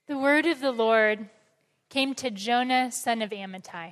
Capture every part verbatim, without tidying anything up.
The word of the Lord came to Jonah, son of Amittai.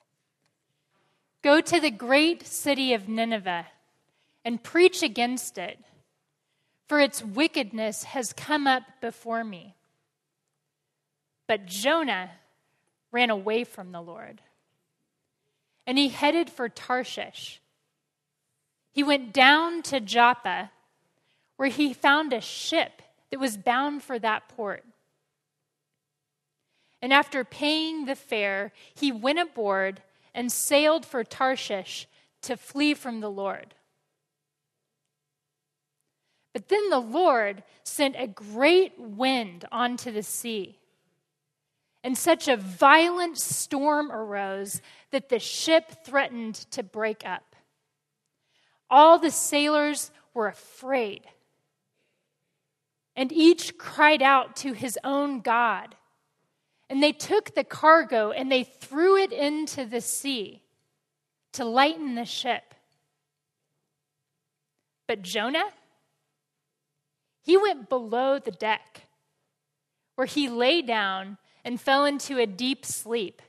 Go to the great city of Nineveh and preach against it, for its wickedness has come up before me. But Jonah ran away from the Lord, and he headed for Tarshish. He went down to Joppa, where he found a ship that was bound for that port. And after paying the fare, he went aboard and sailed for Tarshish to flee from the Lord. But then the Lord sent a great wind onto the sea, and such a violent storm arose that the ship threatened to break up. All the sailors were afraid, and each cried out to his own God. And they took the cargo and they threw it into the sea to lighten the ship. But Jonah, he went below the deck, where he lay down and fell into a deep sleep.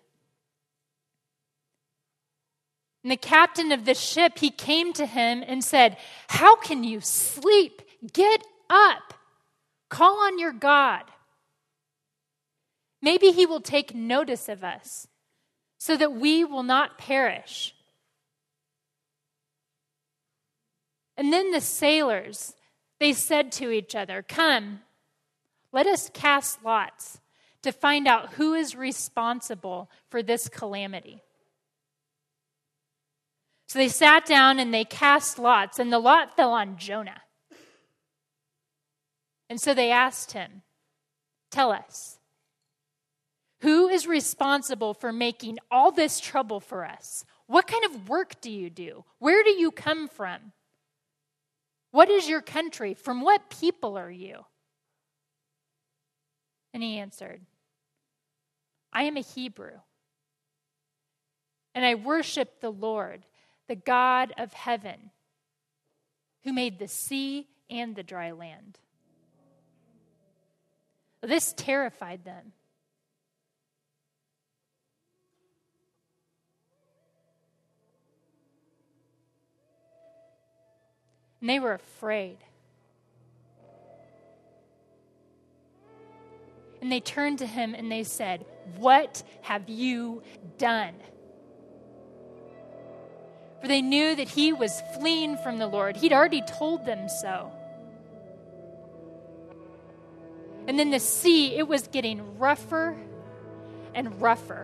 And the captain of the ship, he came to him and said, "How can you sleep? Get up. Call on your God. Maybe he will take notice of us, so that we will not perish." And then the sailors, they said to each other, "Come, let us cast lots to find out who is responsible for this calamity." So they sat down and they cast lots, and the lot fell on Jonah. And so they asked him, "Tell us, who is responsible for making all this trouble for us? What kind of work do you do? Where do you come from? What is your country? From what people are you?" And he answered, "I am a Hebrew, and I worship the Lord, the God of heaven, who made the sea and the dry land." This terrified them. And they were afraid. And they turned to him and they said, "What have you done?" For they knew that he was fleeing from the Lord. He'd already told them so. And then the sea, it was getting rougher and rougher.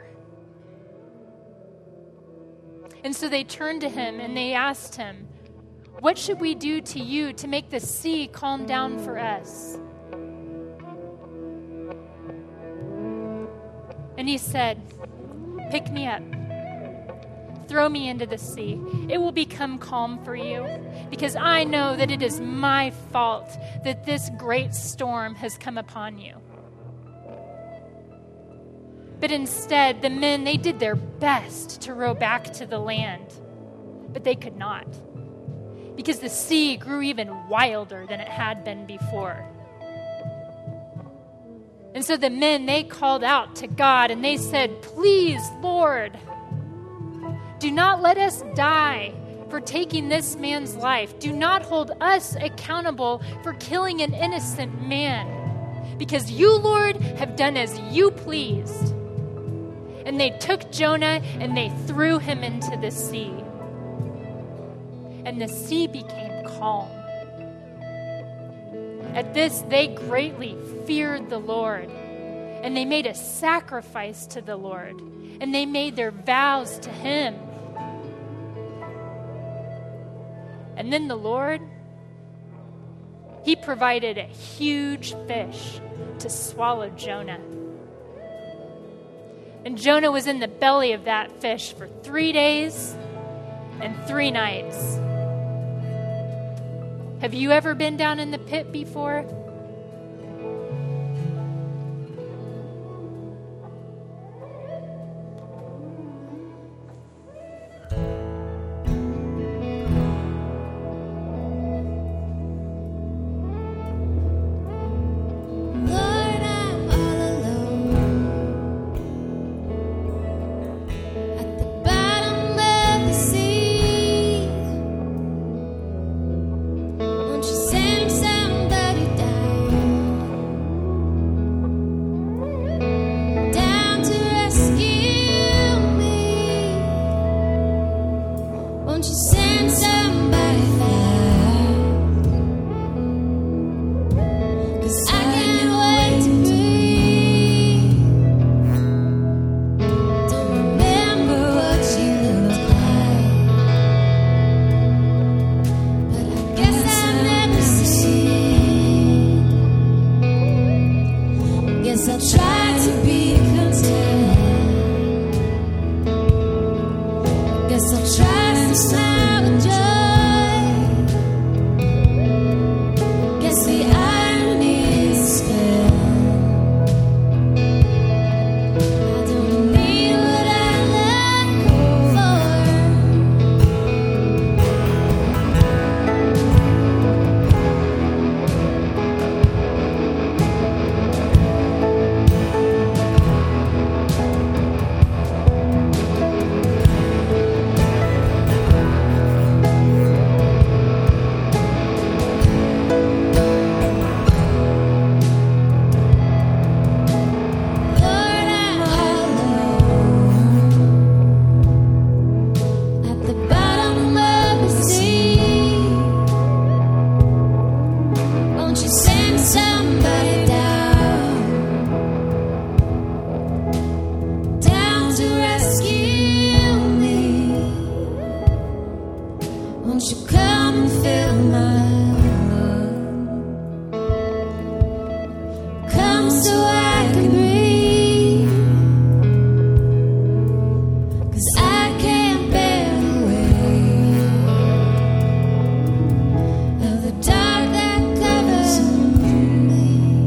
And so they turned to him and they asked him, "What should we do to you to make the sea calm down for us?" And he said, "Pick me up. Throw me into the sea. It will become calm for you, because I know that it is my fault that this great storm has come upon you." But instead, the men, they did their best to row back to the land, but they could not, because the sea grew even wilder than it had been before. And so the men, they called out to God and they said, "Please, Lord, do not let us die for taking this man's life. Do not hold us accountable for killing an innocent man, because you, Lord, have done as you pleased." And they took Jonah and they threw him into the sea. And the sea became calm. At this, they greatly feared the Lord, and they made a sacrifice to the Lord, and they made their vows to him. And then the Lord, he provided a huge fish to swallow Jonah. And Jonah was in the belly of that fish for three days and three nights. Have you ever been down in the pit before? Lord, I'm all alone. Guess I'll try to be content. Guess I'll try to smile with joy. Guess the irony is fair. I don't need what I let go for. Won't you come and fill my love? Come so I can breathe, 'cause I can't bear the weight of the dark that covers me.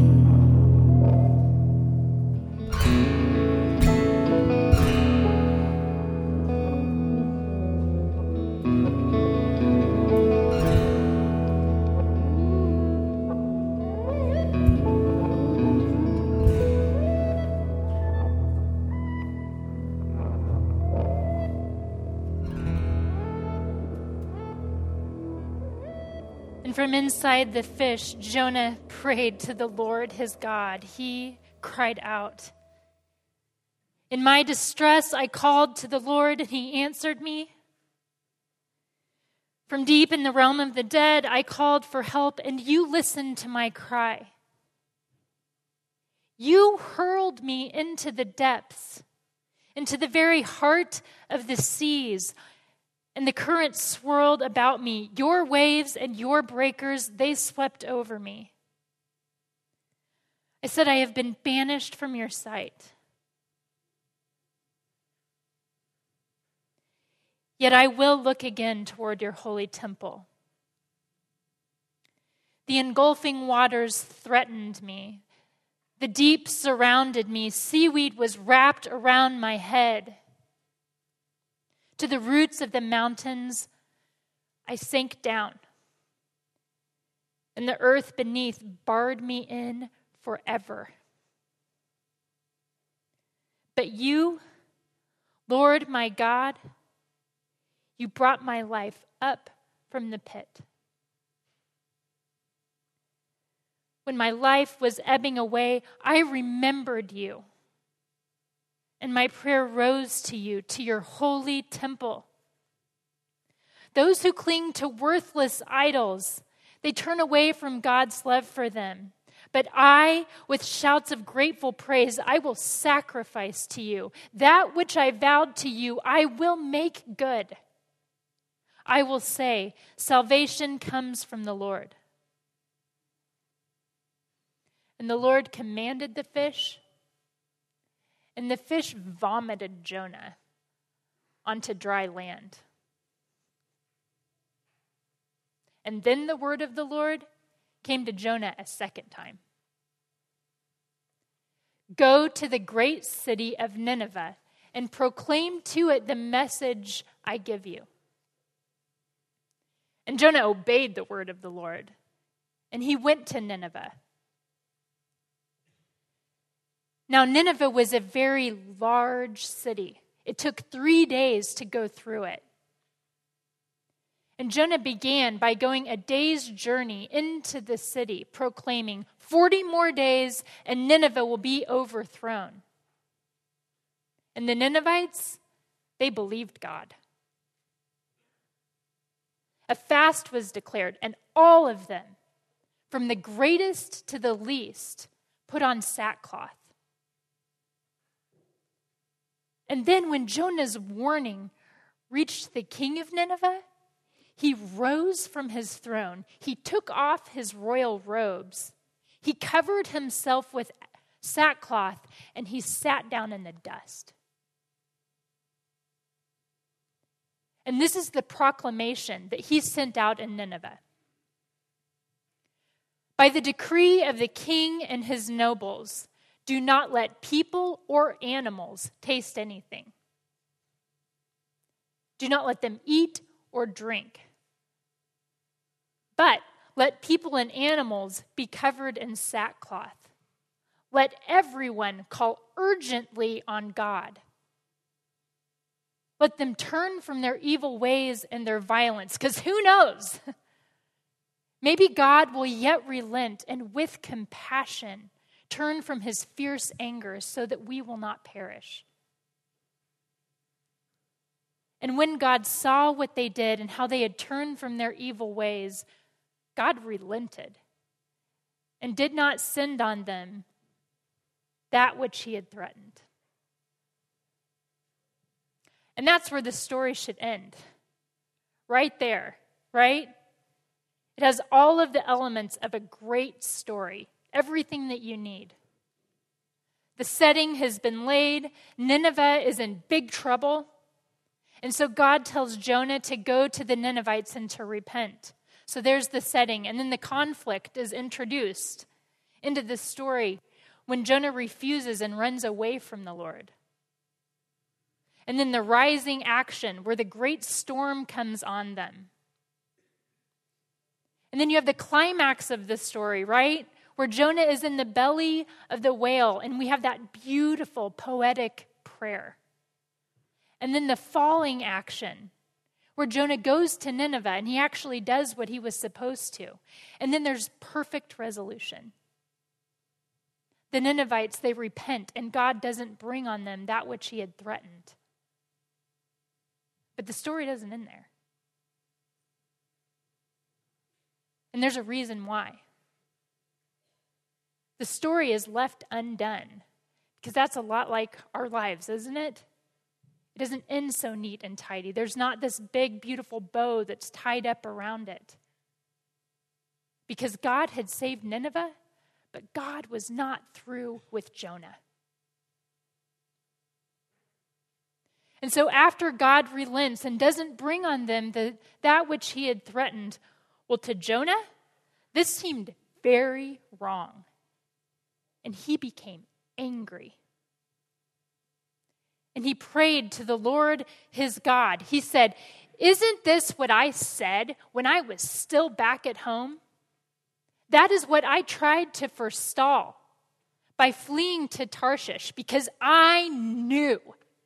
And from inside the fish, Jonah prayed to the Lord his God. He cried out, "In my distress, I called to the Lord, and he answered me. From deep in the realm of the dead, I called for help, and you listened to my cry. You hurled me into the depths, into the very heart of the seas, and the current swirled about me. Your waves and your breakers, they swept over me. I said, I have been banished from your sight. Yet I will look again toward your holy temple. The engulfing waters threatened me. The deep surrounded me. Seaweed was wrapped around my head. To the roots of the mountains, I sank down, and the earth beneath barred me in forever. But you, Lord my God, you brought my life up from the pit. When my life was ebbing away, I remembered you. And my prayer rose to you, to your holy temple. Those who cling to worthless idols, they turn away from God's love for them. But I, with shouts of grateful praise, I will sacrifice to you. That which I vowed to you, I will make good. I will say, salvation comes from the Lord. And the Lord commanded the fish, and the fish vomited Jonah onto dry land. And then the word of the Lord came to Jonah a second time. Go to the great city of Nineveh and proclaim to it the message I give you. And Jonah obeyed the word of the Lord, and he went to Nineveh. Now, Nineveh was a very large city. It took three days to go through it. And Jonah began by going a day's journey into the city, proclaiming, forty more days and Nineveh will be overthrown. And the Ninevites, they believed God. A fast was declared, and all of them, from the greatest to the least, put on sackcloth. And then when Jonah's warning reached the king of Nineveh, he rose from his throne. He took off his royal robes. He covered himself with sackcloth, and he sat down in the dust. And this is the proclamation that he sent out in Nineveh. By the decree of the king and his nobles, do not let people or animals taste anything. Do not let them eat or drink. But let people and animals be covered in sackcloth. Let everyone call urgently on God. Let them turn from their evil ways and their violence, because who knows? Maybe God will yet relent and with compassion turn from his fierce anger so that we will not perish. And when God saw what they did and how they had turned from their evil ways, God relented and did not send on them that which he had threatened. And that's where the story should end. Right there, right? It has all of the elements of a great story, everything that you need. The setting has been laid. Nineveh is in big trouble. And so God tells Jonah to go to the Ninevites and to repent. So there's the setting. And then the conflict is introduced into this story when Jonah refuses and runs away from the Lord. And then the rising action where the great storm comes on them. And then you have the climax of the story, right? Where Jonah is in the belly of the whale, and we have that beautiful poetic prayer. And then the falling action, where Jonah goes to Nineveh, and he actually does what he was supposed to. And then there's perfect resolution. The Ninevites, they repent, and God doesn't bring on them that which he had threatened. But the story doesn't end there. And there's a reason why. The story is left undone, because that's a lot like our lives, isn't it? It doesn't end so neat and tidy. There's not this big, beautiful bow that's tied up around it. Because God had saved Nineveh, but God was not through with Jonah. And so after God relents and doesn't bring on them the, that which he had threatened, well, to Jonah, this seemed very wrong. And he became angry. And he prayed to the Lord his God. He said, "Isn't this what I said when I was still back at home? That is what I tried to forestall by fleeing to Tarshish, because I knew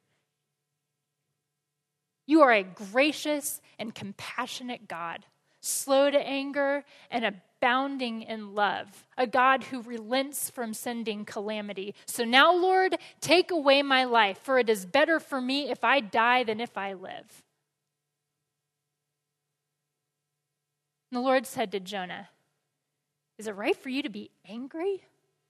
you are a gracious and compassionate God, slow to anger and abounding in love, a God who relents from sending calamity. So now, Lord, take away my life, for it is better for me if I die than if I live." And the Lord said to Jonah, "Is it right for you to be angry?"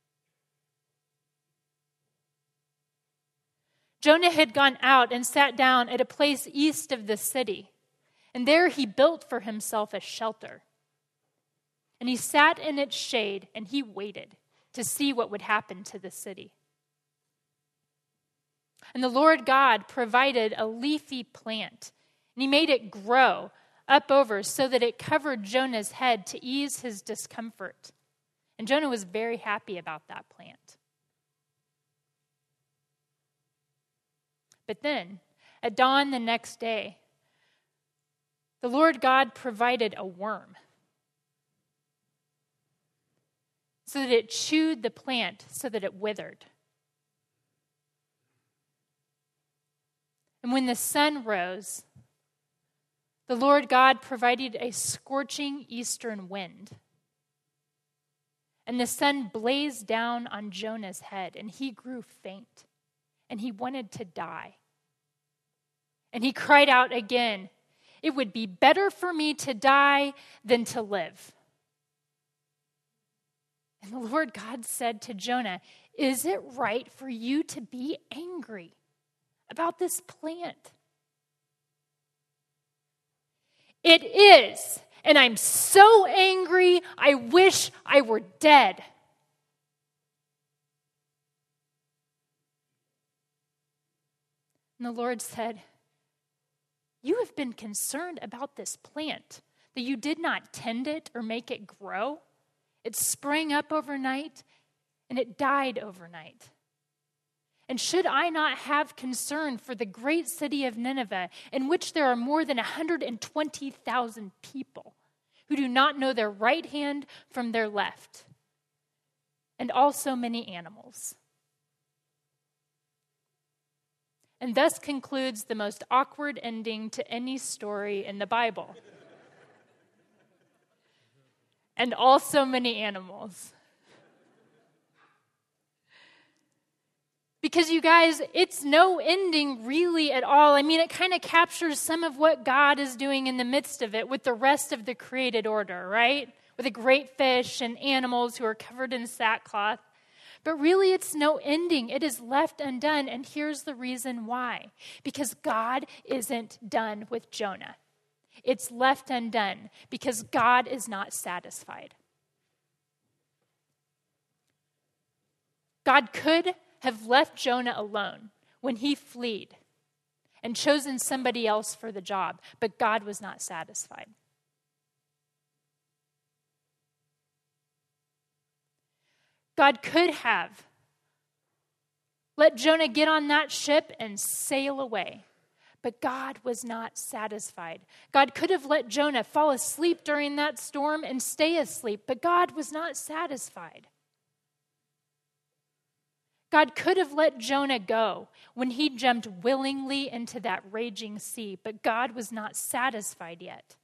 Jonah had gone out and sat down at a place east of the city, and there he built for himself a shelter. And he sat in its shade, and he waited to see what would happen to the city. And the Lord God provided a leafy plant, and he made it grow up over so that it covered Jonah's head to ease his discomfort. And Jonah was very happy about that plant. But then, at dawn the next day, the Lord God provided a worm so that it chewed the plant so that it withered. And when the sun rose, the Lord God provided a scorching eastern wind. And the sun blazed down on Jonah's head, and he grew faint, and he wanted to die. And he cried out again, "It would be better for me to die than to live." And the Lord God said to Jonah, "Is it right for you to be angry about this plant?" "It is, and I'm so angry, I wish I were dead." And the Lord said, you have been concerned about this plant, that you did not tend it or make it grow. It sprang up overnight, and it died overnight. And should I not have concern for the great city of Nineveh, in which there are more than one hundred twenty thousand people who do not know their right hand from their left, and also many animals? And thus concludes the most awkward ending to any story in the Bible. And also many animals. Because you guys, it's no ending really at all. I mean, it kind of captures some of what God is doing in the midst of it with the rest of the created order, right? With a great fish and animals who are covered in sackcloth. But really, it's no ending. It is left undone. And here's the reason why. Because God isn't done with Jonah. It's left undone because God is not satisfied. God could have left Jonah alone when he fled and chosen somebody else for the job, but God was not satisfied. God could have let Jonah get on that ship and sail away, but God was not satisfied. God could have let Jonah fall asleep during that storm and stay asleep, but God was not satisfied. God could have let Jonah go when he jumped willingly into that raging sea, but God was not satisfied yet.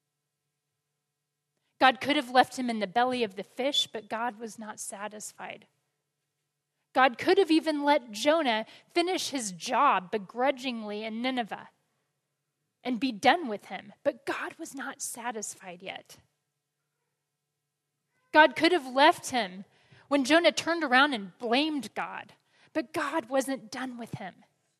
God could have left him in the belly of the fish, but God was not satisfied. God could have even let Jonah finish his job begrudgingly in Nineveh and be done with him, but God was not satisfied yet. God could have left him when Jonah turned around and blamed God, but God wasn't done with him.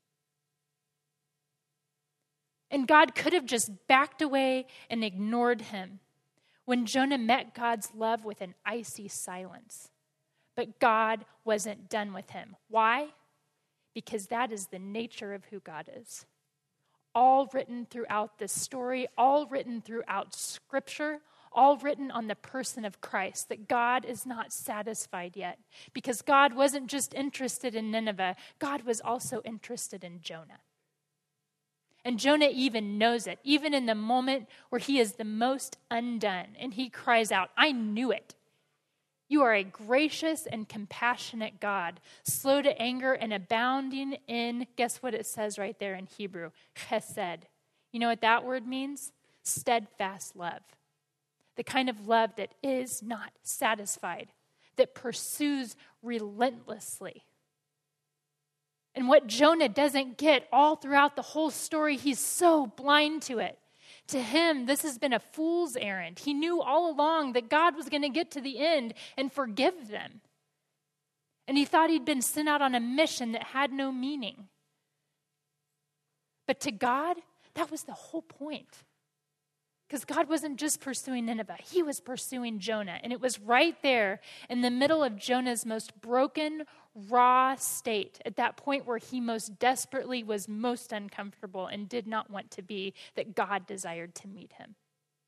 And God could have just backed away and ignored him when Jonah met God's love with an icy silence. But God wasn't done with him. Why? Because that is the nature of who God is. All written throughout this story, all written throughout Scripture, all written on the person of Christ, that God is not satisfied yet. Because God wasn't just interested in Nineveh, God was also interested in Jonah. And Jonah even knows it, even in the moment where he is the most undone. And he cries out, I knew it. You are a gracious and compassionate God, slow to anger and abounding in, guess what it says right there in Hebrew? Chesed. You know what that word means? Steadfast love. The kind of love that is not satisfied, that pursues relentlessly. And what Jonah doesn't get all throughout the whole story, he's so blind to it. To him, this has been a fool's errand. He knew all along that God was going to get to the end and forgive them. And he thought he'd been sent out on a mission that had no meaning. But to God, that was the whole point. Because God wasn't just pursuing Nineveh, he was pursuing Jonah. And it was right there in the middle of Jonah's most broken, raw state, at that point where he most desperately was most uncomfortable and did not want to be, that God desired to meet him.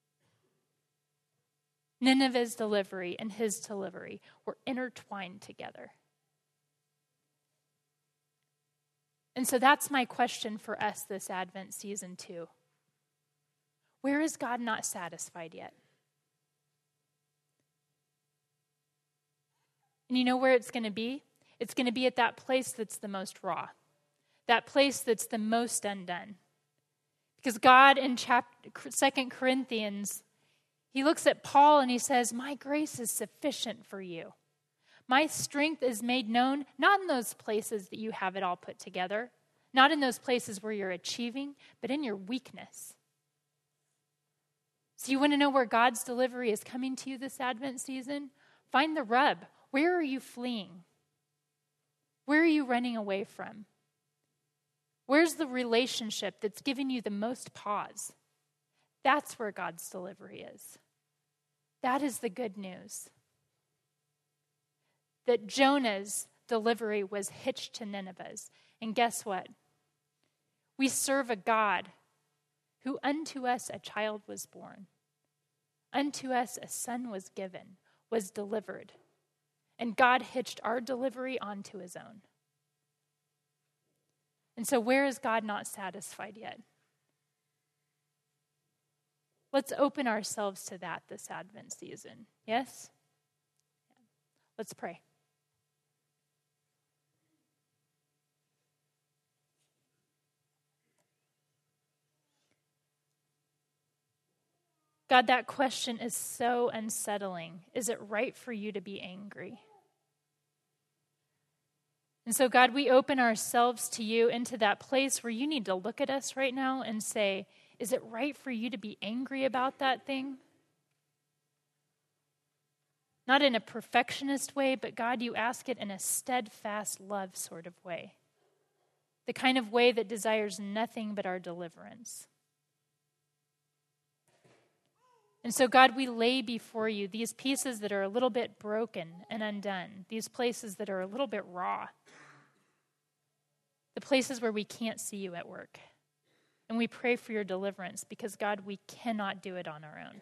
Nineveh's delivery and his delivery were intertwined together. And so that's my question for us this Advent season too. Where is God not satisfied yet? And you know where it's going to be? It's going to be at that place that's the most raw, that place that's the most undone. Because God in chapter, Second Corinthians, he looks at Paul and he says, my grace is sufficient for you. My strength is made known, not in those places that you have it all put together, not in those places where you're achieving, but in your weakness. So you want to know where God's delivery is coming to you this Advent season? Find the rub. Where are you fleeing? Where are you running away from? Where's the relationship that's giving you the most pause? That's where God's delivery is. That is the good news. That Jonah's delivery was hitched to Nineveh's. And guess what? We serve a God who unto us a child was born, unto us a son was given, was delivered, and God hitched our delivery onto his own. And so where is God not satisfied yet? Let's open ourselves to that this Advent season. Yes? Let's pray. God, that question is so unsettling. Is it right for you to be angry? And so, God, we open ourselves to you into that place where you need to look at us right now and say, is it right for you to be angry about that thing? Not in a perfectionist way, but God, you ask it in a steadfast love sort of way. The kind of way that desires nothing but our deliverance. And so, God, we lay before you these pieces that are a little bit broken and undone, these places that are a little bit raw, the places where we can't see you at work. And we pray for your deliverance because, God, we cannot do it on our own.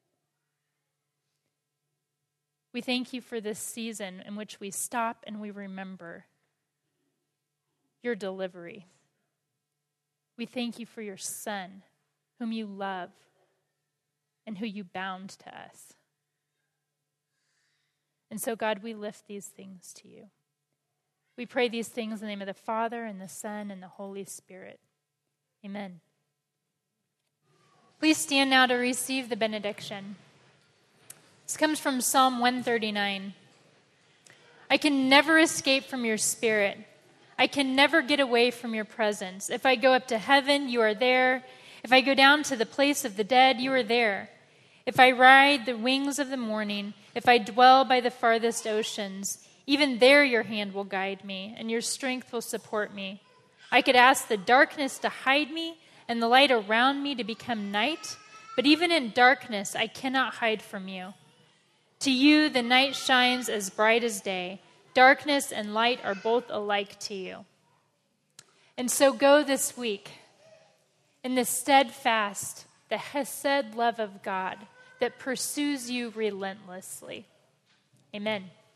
We thank you for this season in which we stop and we remember your delivery. We thank you for your Son, whom you love and who you bound to us. And so, God, we lift these things to you. We pray these things in the name of the Father, and the Son, and the Holy Spirit. Amen. Please stand now to receive the benediction. This comes from Psalm one thirty-nine. I can never escape from your spirit. I can never get away from your presence. If I go up to heaven, you are there. If I go down to the place of the dead, you are there. If I ride the wings of the morning, if I dwell by the farthest oceans, even there your hand will guide me, and your strength will support me. I could ask the darkness to hide me, and the light around me to become night, but even in darkness I cannot hide from you. To you the night shines as bright as day. Darkness and light are both alike to you. And so go this week in the steadfast, the Hesed love of God that pursues you relentlessly. Amen.